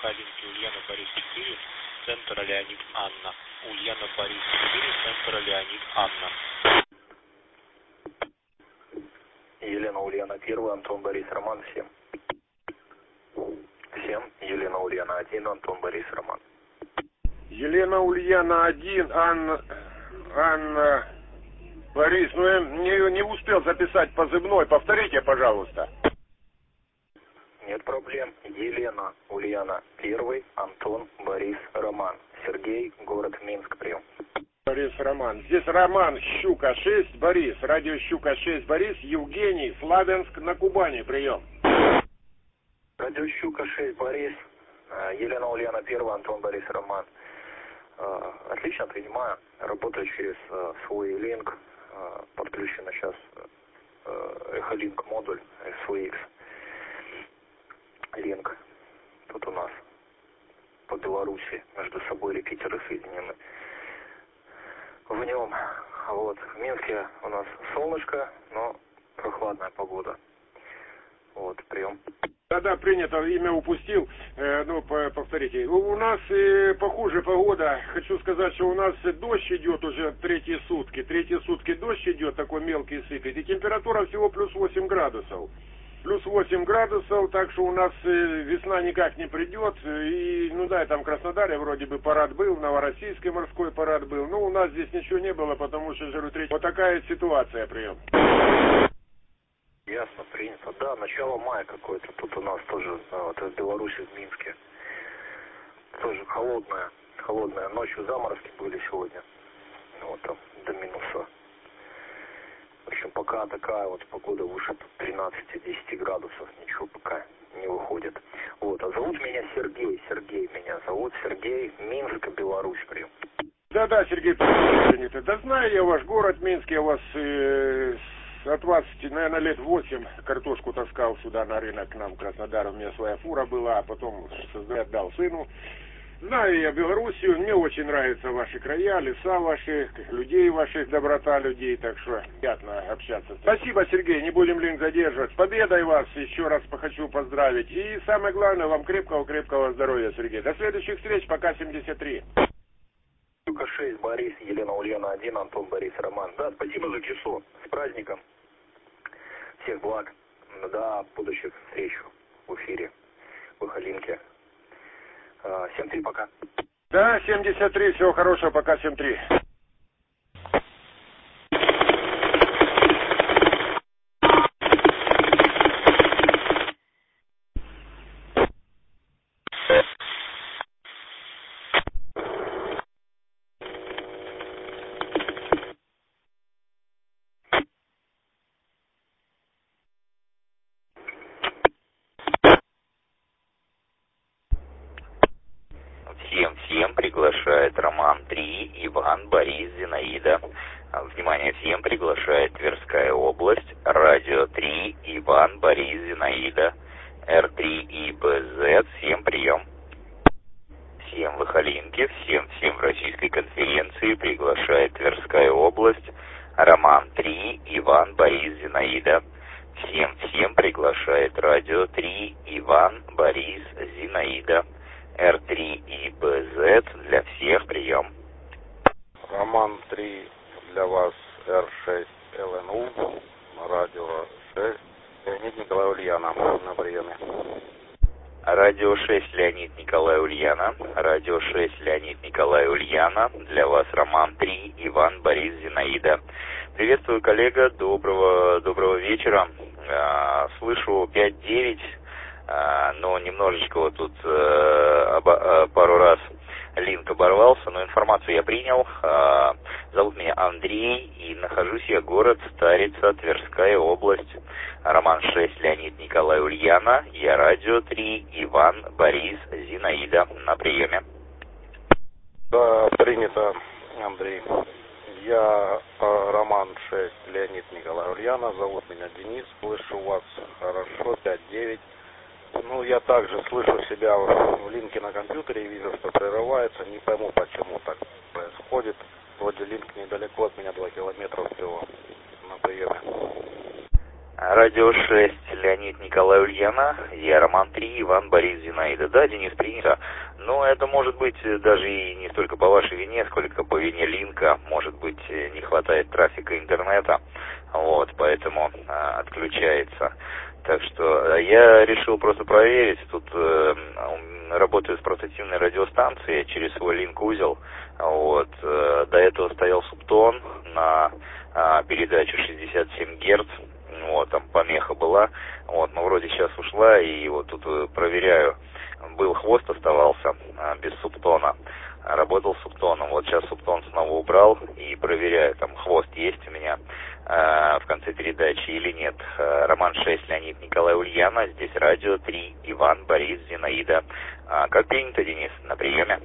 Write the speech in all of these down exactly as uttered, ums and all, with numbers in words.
Халинки, Ульяна, Борис четыре, центр Леонид, Анна. Ульяна, Борис четыре, центр Леонид, Анна. Елена, Ульяна один, Антон, Борис, Роман, всем. Всем. Елена, Ульяна один, Антон, Борис, Роман. Елена, Ульяна один, Анна, Анна, Борис, ну я не, не успел записать позывной, повторите, пожалуйста. Нет проблем. Елена, Ульяна один, Антон, Борис, Роман. Сергей, город Минск, прием. Борис, Роман. Здесь Роман, Щука шесть, Борис. Радио Щука шесть, Борис. Евгений, Славянск, на Кубани, прием. Радио Щука шесть, Борис. Елена, Ульяна один, Антон, Борис, Роман. Отлично, принимаю. Работаю через свой линк. Подключено сейчас Эхолинк модуль эс ви икс. Линк. Тут у нас по Беларуси между собой репитеры соединены. В нем, вот, в Минске у нас солнышко, но прохладная погода. Вот, прием. Да-да, принято, имя упустил, э, ну, по повторите. У нас э, похуже погода, хочу сказать, что у нас дождь идет уже третьи сутки, третьи сутки дождь идет, такой мелкий сыпет, и температура всего плюс восемь градусов. Плюс восемь градусов, так что у нас э, весна никак не придет, и, ну да, там в Краснодаре вроде бы парад был, в Новороссийске морской парад был, но у нас здесь ничего не было, потому что, жару третий. Вот такая ситуация, прием. Ясно, принято. Да, начало мая какое-то тут у нас тоже, вот, в Беларуси, в Минске. Тоже холодная, холодная. Ночью заморозки были сегодня. Вот там до минуса. В общем, пока такая вот погода выше тринадцати-десяти градусов, ничего пока не выходит. Вот, а зовут меня Сергей, Сергей меня зовут, Сергей, Минск, Беларусь, прием. Да-да, Сергей, принято. Да знаю я ваш город Минск, я вас... Э, от вас, наверное, лет восемь картошку таскал сюда на рынок к нам, в Краснодар. У меня своя фура была, а потом отдал сыну. Знаю я Белоруссию, мне очень нравятся ваши края, леса ваши, людей ваших, доброта людей, так что приятно общаться. Спасибо, Сергей, не будем линк задерживать. С победой вас еще раз хочу поздравить. И самое главное, вам крепкого-крепкого здоровья, Сергей. До следующих встреч, пока семьдесят три. Щука шесть, Борис, Елена, Ульяна один, Антон, Борис, Роман. Да, спасибо за часу. С праздником. Всех благ. До будущих встреч в эфире, в Эхолинке. семь три, пока. Да, семьдесят три, всего хорошего, пока семь три. Всем-всем приглашает Роман три, Иван, Борис, Зинаида. Внимание, всем приглашает Тверская область, Радио три, Иван, Борис, Зинаида, эр три и бэ зет, всем прием. Всем в Эхолинке, всем-всем в Российской конференции приглашает Тверская область, Роман три, Иван, Борис, Зинаида. Всем-всем приглашает Радио три, Иван, Борис, Зинаида. эр три и бэ зет для всех прием. Роман три для вас, эр шесть эл эн у, радио шесть, Леонид Николай Ульяна на приеме. Радио шесть Леонид Николай Ульяна, радио шесть Леонид Николай Ульяна, для вас Роман три, Иван, Борис, Зинаида. Приветствую, коллега, доброго, доброго вечера. А, слышу пять девять. Но немножечко вот тут э, обо, э, пару раз линк оборвался, но информацию я принял. Э, зовут меня Андрей, и нахожусь я город Старица, Тверская область. Роман шесть, Леонид Николай Ульяна, я Радио три, Иван, Борис, Зинаида на приеме. Да, принято, Андрей. Я э, Роман шесть, Леонид Николай Ульяна, зовут меня Денис, слышу вас хорошо, пять девять. Ну, я также слышу себя в линке на компьютере и вижу, что прерывается. Не пойму, почему так происходит. Вроде линк недалеко от меня, два километра всего на приеме. Радио шесть, Леонид, Николай, Ульяна, я Роман три, Иван, Борис, Зинаида. Да, Денис, принято. Но это может быть даже и не столько по вашей вине, сколько по вине линка. Может быть, не хватает трафика интернета, вот, поэтому а, отключается. Так что я решил просто проверить. Тут э, работаю с портативной радиостанцией через свой линк-узел. Вот, э, до этого стоял Субтон на э, передачу шестьдесят семь герц. Вот, там помеха была, вот, но вроде сейчас ушла, и вот тут проверяю, был хвост оставался а, без субтона, работал субтоном, вот сейчас субтон снова убрал, и проверяю, там хвост есть у меня а, в конце передачи или нет. А, Роман шесть, Леонид, Николай, Ульяна, здесь радио три, Иван, Борис, Зинаида. А, как принято, Денис, на приеме?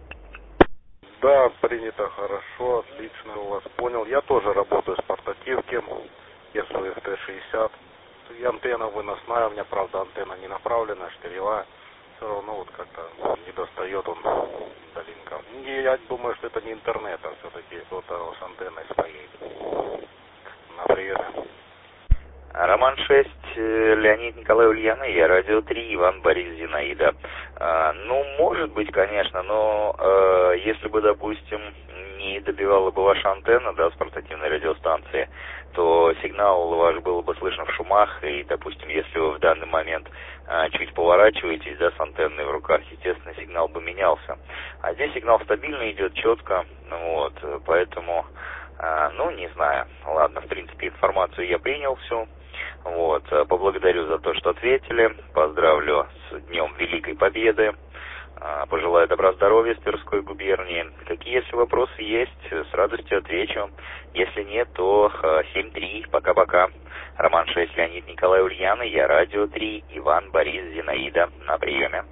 Да, принято хорошо, отлично у вас понял. Я тоже работаю с портативки. эс у эф тэ шестьдесят. И антенна выносная, у меня, правда, антенна не направленная, штыревая. Все равно вот как-то не достает он до линка. И я думаю, что это не интернет, а все-таки кто-то с антенной стоит. На приеме. Роман шесть, Леонид, Николай, Ульяна, я радио три, Иван, Борис, Зинаида. А, ну, может быть, конечно, но а, если бы, допустим, не добивала бы ваша антенна, да, с портативной радиостанции, то сигнал ваш был бы слышен в шумах, и, допустим, если вы в данный момент а, чуть поворачиваетесь, да, с антенной в руках, естественно, сигнал бы менялся. А здесь сигнал стабильно идет, четко, вот, поэтому, а, ну, не знаю, ладно, в принципе, информацию я принял всю. Вот, поблагодарю за то, что ответили, поздравлю с Днем Великой Победы, пожелаю добра, здоровья с Тверской губернии. Какие, если вопросы есть, с радостью отвечу, если нет, то семь три, пока-пока. Роман шесть, Леонид, Николай, Ульяна, я радио три, Иван, Борис, Зинаида, на приеме.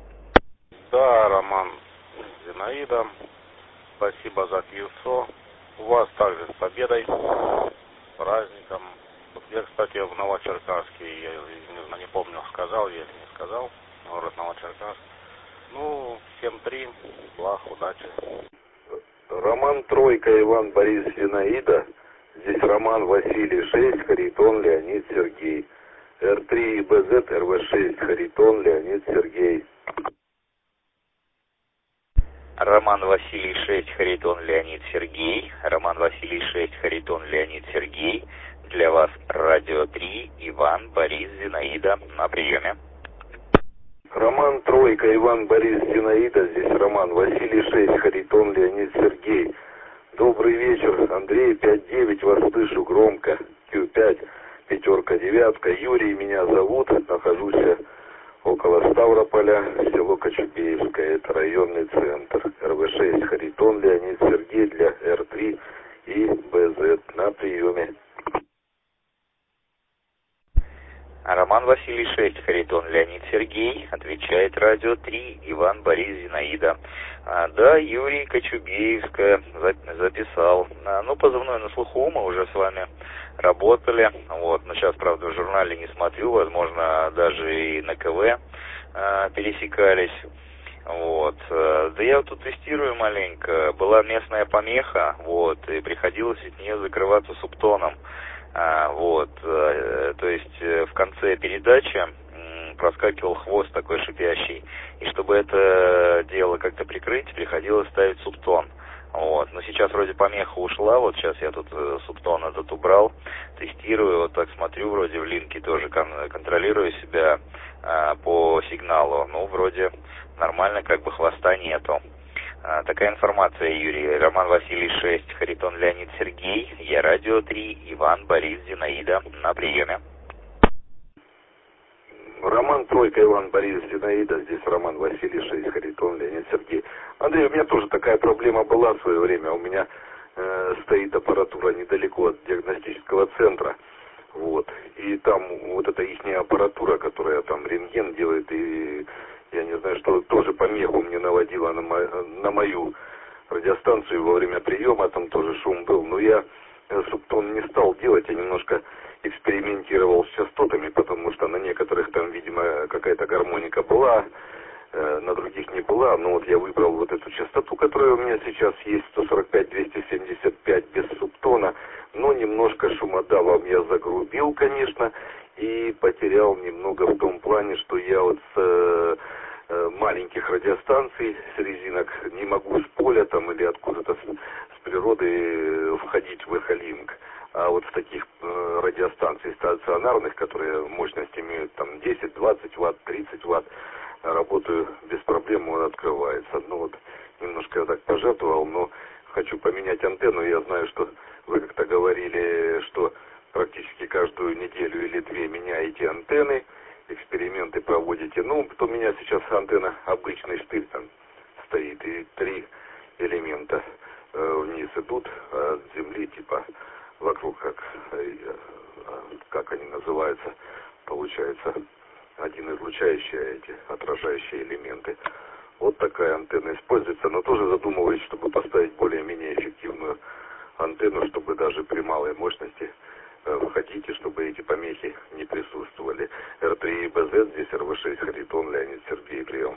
Да, Роман, Зинаида, спасибо за пьюцо, у вас также с победой, с праздником. Я, кстати, в Новочеркасске, я не знаю, не помню, сказал я или не сказал, город Новочеркасск. Ну, семь три, благ, удачи. Роман Тройка, Иван, Борис, Зинаида. Здесь Роман Василий шесть, Харитон, Леонид, Сергей. эр три и бэ зет, эр вэ шесть, Харитон, Леонид, Сергей. Роман Василий шесть, Харитон, Леонид, Сергей. Роман Василий шесть, Харитон, Леонид, Сергей. Для вас радио три, Иван, Борис, Зинаида, на приеме. Роман Тройка, Иван, Борис, Зинаида. Здесь Роман Василий шесть, Харитон, Леонид, Сергей. Добрый вечер, Андрей, пять девять, вас слышу громко. кью пять, пятерка, девятка. Юрий меня зовут, нахожусь около Ставрополя, село Кочубеевское, это районный центр. эр вэ шесть, Харитон, Леонид, Сергей для эр три и бэ зет на приеме. Роман Василий шесть, Харитон, Леонид, Сергей, отвечает радио три, Иван, Борис, Зинаида. А, да, Юрий, Кочубеевская, записал. А, ну, позывной на слуху, мы уже с вами работали, вот, но сейчас, правда, в журнале не смотрю, возможно, даже и на ка вэ а, пересекались. Вот, да я вот тут тестирую маленько, была местная помеха, вот, и приходилось от нее закрываться субтоном. А, вот, а, то есть в конце передачи м, проскакивал хвост такой шипящий, и чтобы это дело как-то прикрыть, приходилось ставить субтон. Вот, но сейчас вроде помеха ушла, вот сейчас я тут э, субтон этот убрал, тестирую, вот так смотрю, вроде в линке тоже кон- контролирую себя э, по сигналу, ну, вроде нормально, как бы хвоста нету. Такая информация, Юрий. Роман Василий шесть, Харитон, Леонид, Сергей. Я радио три, Иван, Борис, Зинаида. На приеме. Роман Тройка, Иван, Борис, Зинаида. Здесь Роман Василий шесть, Харитон, Леонид, Сергей. Андрей, у меня тоже такая проблема была в свое время. У меня э, стоит аппаратура недалеко от диагностического центра. Вот. И там вот эта ихняя аппаратура, которая там рентген делает, и я не знаю, что тоже помеху мне наводила на, мо на мою радиостанцию во время приема, там тоже шум был. Но я субтон не стал делать, я немножко экспериментировал с частотами, потому что на некоторых там, видимо, какая-то гармоника была э, на других не была, но вот я выбрал вот эту частоту, которая у меня сейчас есть, сто сорок пять двести семьдесят пять без субтона, но немножко шумодавом я загрубил, конечно, и потерял немного в том плане, что я вот с э, э, маленьких радиостанций, с резинок, не могу с поля там или откуда-то с, с природы входить в эхолинк. А вот в таких э, радиостанций стационарных, которые мощность имеют там десять, двадцать ватт, тридцать ватт, работаю без проблем, он открывается. Ну вот, немножко я так пожертвовал, но хочу поменять антенну. Я знаю, что вы как-то говорили, что практически каждую неделю или две меняете антенны, эксперименты проводите. Ну, вот у меня сейчас антенна обычный штырь там стоит, и три элемента э, вниз идут от земли, типа вокруг, как, как они называются, получается, один излучающий, а эти отражающие элементы. Вот такая антенна используется, но тоже задумываюсь, чтобы поставить более-менее эффективную антенну, чтобы даже при малой мощности э, входить, и чтобы эти помехи не присутствовали. эр три и бэ зет, здесь эр вэ шесть, Харитон, Леонид, Сергей, прием.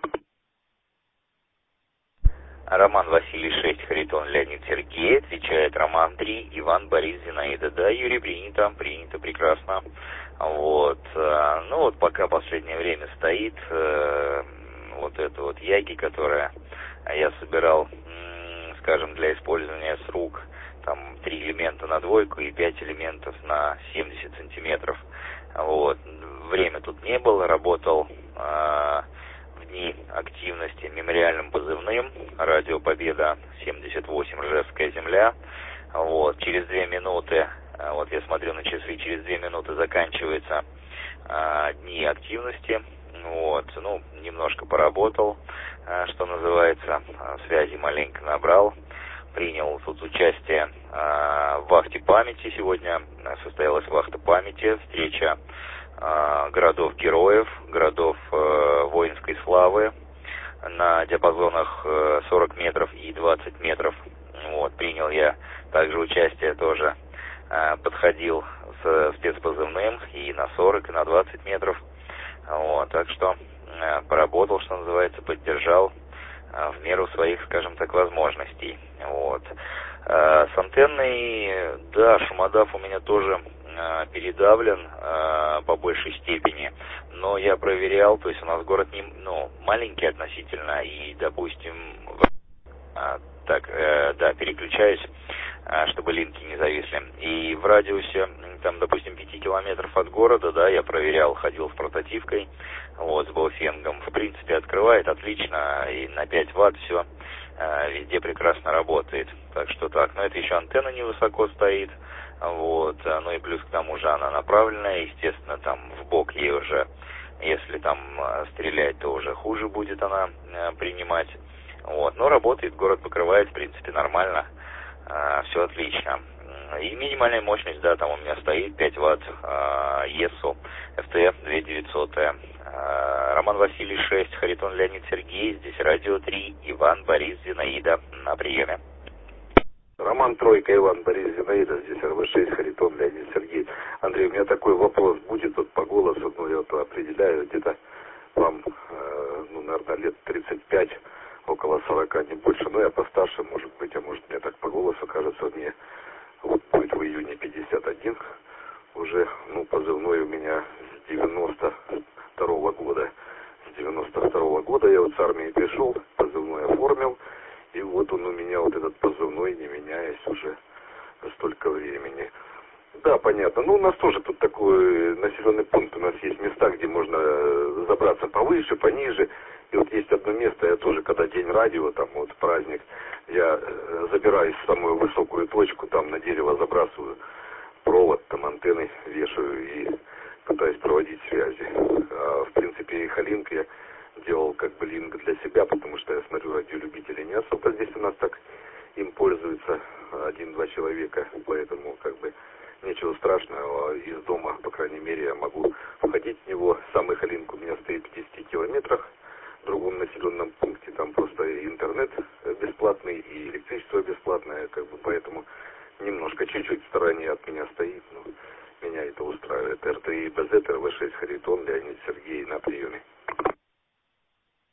Роман Василий шесть, Харитон, Леонид, Сергей. Отвечает Роман три, Иван, Борис, Зинаида. Да, Юрий, принято, принято, прекрасно. Вот. Ну вот пока последнее время стоит э, вот эта вот яги, которая я собирал, скажем, для использования с рук. Там три элемента на двойку и пять элементов на семьдесят сантиметров. Вот. Время тут не было, работал э, в дни активности мемориальным позывным «Радио Победа» семьдесят восемь, Ржевская земля. Вот. Через две минуты, вот я смотрю на часы, через две минуты заканчиваются э, дни активности. Вот. Ну, немножко поработал, э, что называется, связи маленько набрал. Принял тут участие э, в вахте памяти. Сегодня состоялась вахта памяти, встреча э, городов-героев, городов э, воинской славы на диапазонах э, сорок метров и двадцать метров. Вот, принял я также участие тоже, э, подходил с спецпозывным и на сорок, и на двадцать метров. Вот, так что э, поработал, что называется, поддержал в меру своих, скажем так, возможностей. Вот. С антенной, да, шумодав у меня тоже передавлен по большей степени, но я проверял, то есть у нас город не, ну, маленький относительно, и, допустим, так, да, переключаюсь, чтобы линки не зависли. И в радиусе, там, допустим, пяти километров от города, да, я проверял, ходил с портативкой, вот, с Баофенгом. В принципе, открывает отлично, и на пять ватт все везде прекрасно работает. Так что так, но это еще антенна невысоко стоит, вот, ну и плюс к тому же она направленная, естественно, там в бок ей уже, если там стрелять, то уже хуже будет она принимать. Вот, но работает, город покрывает, в принципе, нормально, все отлично. И минимальная мощность, да, там у меня стоит пять ватт, ЕСО, эф тэ две тысячи девятьсот. Роман Василий шесть, Харитон, Леонид, Сергей, здесь радио три, Иван, Борис, Зинаида, на приеме. Роман Тройка, Иван, Борис, Зинаида, здесь эр вэ шесть, Харитон, Леонид, Сергей. Андрей, у меня такой вопрос будет вот по голосу, ну я вот определяю, где-то вам, э, ну, наверное, лет тридцать пять, около сорока, не больше, но я постарше, может быть, а может мне так по голосу кажется, мне вот будет в июне пятьдесят один, уже, ну, позывной у меня с девяносто второго года. С девяносто второго года я вот с армии пришел, позывной оформил, и вот он у меня, вот этот позывной, не меняясь уже столько времени. Да, понятно. Ну, у нас тоже тут такой населенный пункт, у нас есть места, где можно забраться повыше, пониже. И вот есть одно место, я тоже, когда день радио, там вот праздник, я забираюсь в самую высокую точку, там на дерево забрасываю провод, там антенны вешаю и пытаюсь проводить связи. А, в принципе, эхолинк я делал как бы линк для себя, потому что я смотрю, радиолюбители не особо здесь у нас так им пользуются один-два человека, поэтому как бы ничего страшного, из дома, по крайней мере, я могу входить в него. Сам эхолинк у меня стоит в пятидесяти километрах, в другом населенном пункте, там просто интернет бесплатный и электричество бесплатное, как бы, поэтому немножко, чуть-чуть в стороне от меня стоит, но меня это устраивает. эр тэ и бэ зет, эр вэ шесть, Харитон, Леонид, Сергей, на приеме.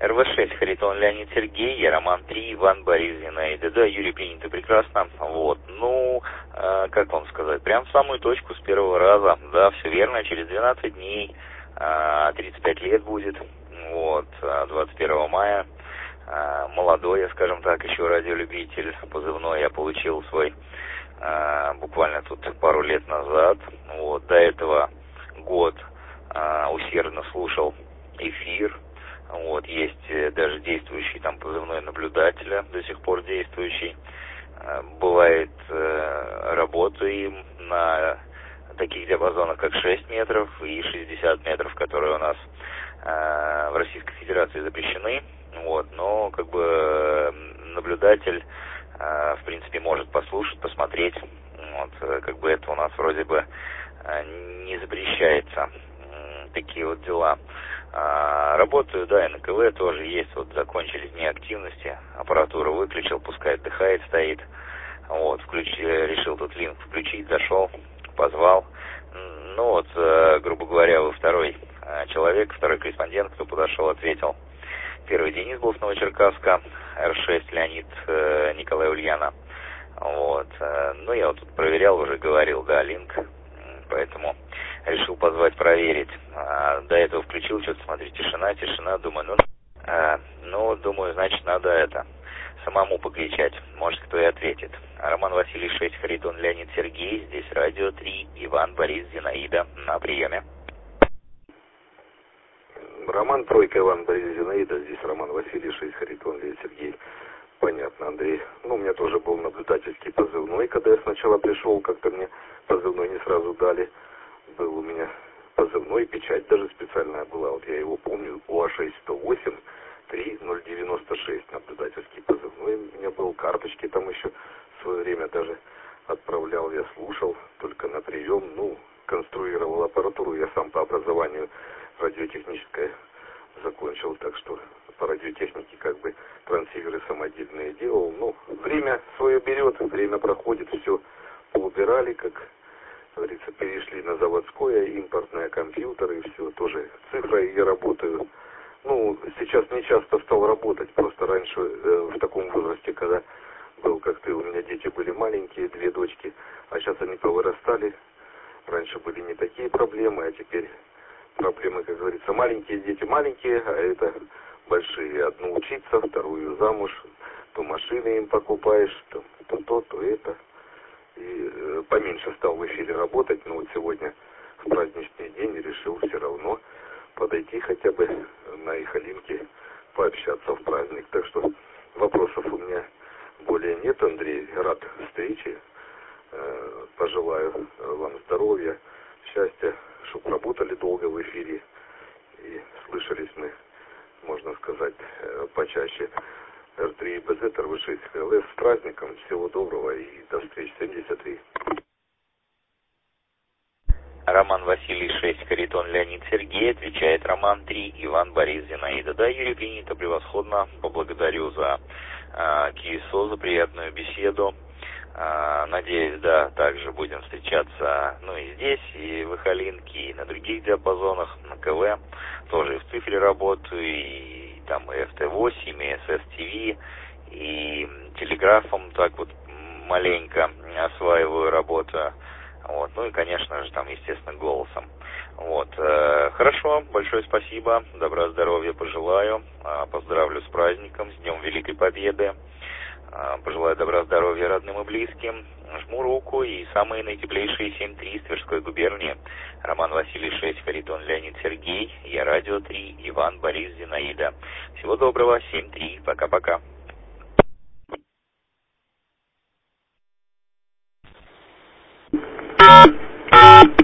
эр вэ шесть, Харитон Леонид Сергей, я Роман три, Иван Борис Зинаида. Да, Юрий, принято прекрасно. Вот, ну, э, как вам сказать, прям в самую точку с первого раза. Да, все верно, через двенадцать дней, э, тридцать пять лет будет, вот, двадцать первого мая. Э, молодой, я, скажем так, еще радиолюбитель, позывной я получил свой э, буквально тут пару лет назад. Вот, до этого год э, усердно слушал эфир. Вот, есть даже действующий там позывной наблюдателя, до сих пор действующий. Бывает, работаю им на таких диапазонах, как шесть метров и шестьдесят метров, которые у нас в Российской Федерации запрещены. Вот, но как бы наблюдатель, в принципе, может послушать, посмотреть. Вот, как бы это у нас вроде бы не запрещается. Такие вот дела. А, работаю, да, и на ка вэ тоже есть, вот закончились дни активности, аппаратуру выключил, пускай отдыхает, стоит, вот, включи, решил тут линк включить, зашел, позвал, ну вот, грубо говоря, вы второй человек, второй корреспондент, кто подошел, ответил. Первый Денис был с Новочеркасска, эр шесть Леонид Николай Ульяна, вот, ну я вот тут проверял, уже говорил, да, линк, поэтому решил позвать проверить. А, до этого включил, что-то смотрю, тишина, тишина, думаю, ну, а, ну, думаю, значит, надо это, самому покричать, может, кто и ответит. Роман Василий шесть, Харитон Леонид Сергей, здесь радио три, Иван Борис Зинаида, на приеме. Роман Тройка, Иван Борис Зинаида, здесь Роман Василий шесть, Харитон Леонид Сергей. Понятно, Андрей. Ну, у меня тоже был наблюдательский позывной, когда я сначала пришел, как-то мне позывной не сразу дали. Был у меня позывной, печать даже специальная была, вот я его помню, у а шесть сто восемь три ноль девяносто шесть, наблюдательский позывной у меня был, карточки там еще в свое время даже отправлял, я слушал, только на прием, ну, конструировал аппаратуру, я сам по образованию радиотехническое закончил, так что по радиотехнике как бы трансиверы самодельные делал, ну, время свое берет, время проходит, все поубирали, как говорится, перешли на заводское, импортное, компьютеры, и все, тоже цифрой я работаю. Ну, сейчас не часто стал работать, просто раньше э, в таком возрасте, когда был, как ты, у меня дети были маленькие, две дочки, а сейчас они повырастали. Раньше были не такие проблемы, а теперь проблемы, как говорится, маленькие дети маленькие, а это большие. Одну учиться, вторую замуж, то машины им покупаешь, то то, то, то это. И э, поменьше стал в эфире работать, но вот сегодня в праздничный день решил все равно подойти хотя бы на Ихалинке, пообщаться в праздник. Так что вопросов у меня более нет, Андрей. Рад встрече. Э, пожелаю вам здоровья, счастья, чтобы работали долго в эфире и слышались мы, можно сказать, э, почаще. эр три бэ зет, эр вэ шесть эл эс с праздником, всего доброго и до встречи. семьдесят три. Роман Василий шесть, Харитон Леонид Сергей, отвечает Роман три, Иван Борис Зинаида. Да, Юрий, принято превосходно, поблагодарю за э, КИСО, за приятную беседу. Э, надеюсь, да, также будем встречаться, ну, и здесь, и в Ихалинке, и на других диапазонах, на ка вэ, тоже и в цифре работаю, и там и эф тэ восемь, и эс эс ти ви, и телеграфом так вот маленько осваиваю работу. Вот, ну и, конечно же, там, естественно, голосом. Вот, э, хорошо, большое спасибо, добра, здоровья пожелаю, э, поздравлю с праздником, с Днем Великой Победы, э, пожелаю добра, здоровья родным и близким, жму руку и самые наитеплейшие семь три из Тверской губернии. Роман Василий шесть, Харитон Леонид Сергей, я радио три, Иван Борис Зинаида. Всего доброго, семь три, пока-пока. Thank you.